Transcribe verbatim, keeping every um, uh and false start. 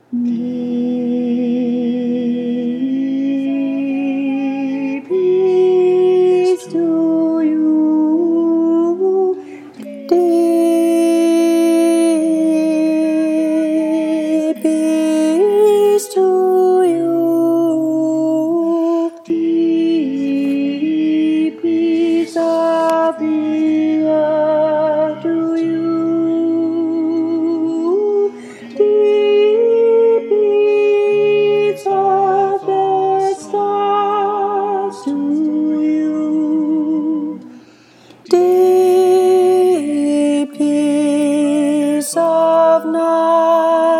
Deep peace to you. Deep peace to you. Deep peace of the earth to you. Deep peace of the stars to you. Deep peace of night to you. Deep peace of the stars to you. Deep peace of night.